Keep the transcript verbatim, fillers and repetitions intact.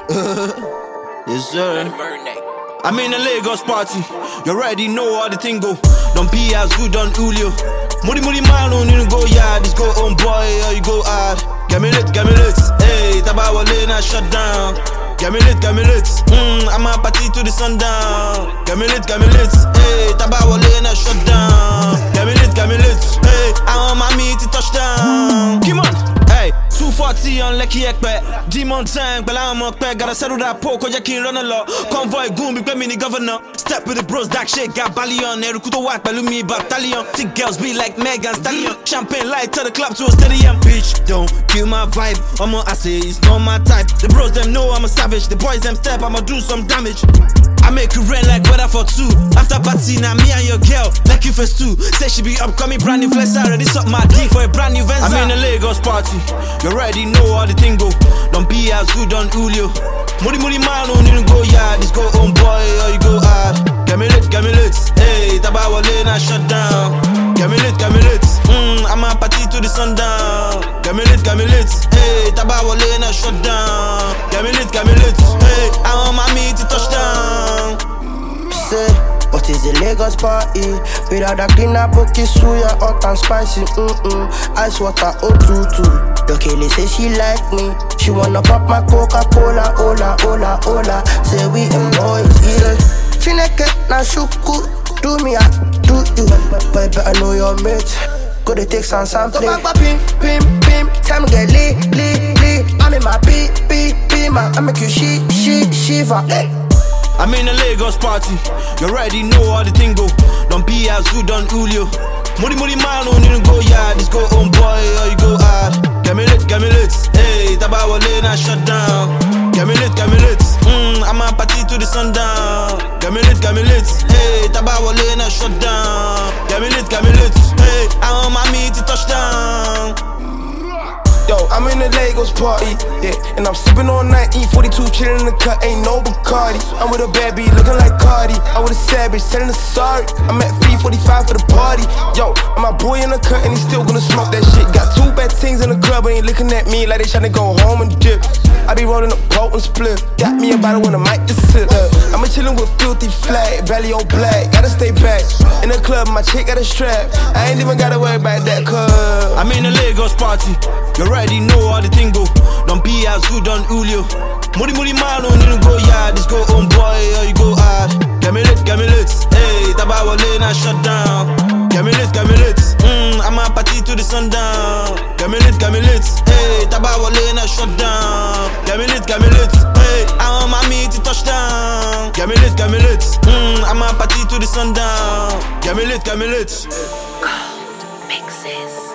Yes, sir. I'm in a Lagos party. You already know how the thing go. Don't be as good on Julio. Moody moody man, don't need to go yard. Just go on boy, or you go hard. Get me lit, get me lit. Hey, Tabawa Lane, I shut down. Get me lit, get me lit. Mm, I'm a party to the sundown. Get me lit, get me lit. Hey, Tabawa Lane, I shut down. Get me lit, get me lit. Hey, I want my meat to touchdown. Come on. Hey, two forty on Lekki Ekpe. Demon tank, but I'm up there. Gotta settle that poke, cause you can't run a lot. Convoy goon, be me the governor. Step with the bros, that shit got Balion. Erukuto white, Balumi battalion. Thick girls be like Megan Stallion. Champagne light, tell the club to a stadium. Bitch, don't kill my vibe. I'ma I say it's not my type. The bros them know I'm a savage. The boys them step, I'ma do some damage. I make it rain like weather for two. After party, now me and your girl, like you first two. Say she be upcoming, brand new flex. I already suck my D for a brand new Venza. I'm in a Lagos party. You already know how the thing go. Don't be as good on Julio. Moody moody man, don't need to go yard. Just go on boy, or you go hard. Get me lit, get me lit. Hey, Tabawa Lane, I shut down. Get me lit, get me lit. Mm, I'm a party to the sundown. Get me lit, get me lit. Hey, Tabawa Lane, I shut down. Get me lit, get me lit. Hey, I want my meat to touchdown. Say, but it's a Lagos party. Without a cleaner bookie, suya, hot and spicy. Mm-mm. Ice water, oh two two. The Kelly say she like me. She wanna pop my Coca-Cola, hola, hola, hola. Say we in boys, yeah. Chineke na shuku. Do me, I do you. But better know your mate. Go to take some something. So back, pim, pim, pim. Time to get lit, lit, lit. I'm in my beat, beat, beat, man. I make you she, she, shiver. Hey. I'm in a Lagos party. You already know how the thing go. Don't be as good on Julio. Moody moody man, don't need to go yard. Just go on boy, or you go hard. Get me lit, get me lit. Hey, Tabawa Lane, I shut down. Get me lit, get me lit. Mm, I'm a party to the sundown. Get me lit, get me lit. Hey, Tabawa Lane, I shut down. Get me lit, get me lit. Hey, I want my meat to touchdown. Yo, I'm in the Lagos party, yeah, and I'm sipping on nineteen forty-two, chillin' in the cut, ain't no Bacardi. I'm with a bad bitch looking like Cardi. I'm with a savage, telling her sorry. I'm at three forty-five for the party. Yo, I'm my boy in the cut, and he still gonna smoke that shit. Got two bad things in the club, ain't looking at me like they tryna go home and dip. I be rolling up potent split. Got me a bottle when the mic just sit. Uh, I'm a chillin' with filthy flag, belly on black. Gotta stay back. In the club, my chick got a strap. I ain't even gotta worry about that, cuz I'm in a Lagos party. You already know how the thing go. Don't be as good on Julio. Moody moody man, don't need to go yard. Just go on boy, or you go hard. Get me lit, get me lit. Hey, Tabawa Lane, I shut down. Get me lit, get me lit. Mm, I'm a party to the sundown. Get me lit, get me lit. Hey, Tabawa Lane, I shut down. Get me lit, get me lit. Hey, I want my meat to touchdown. Get me lit, get me lit. Mm, I'm a party to the sundown. Get me lit, get me lit. Cold mixes.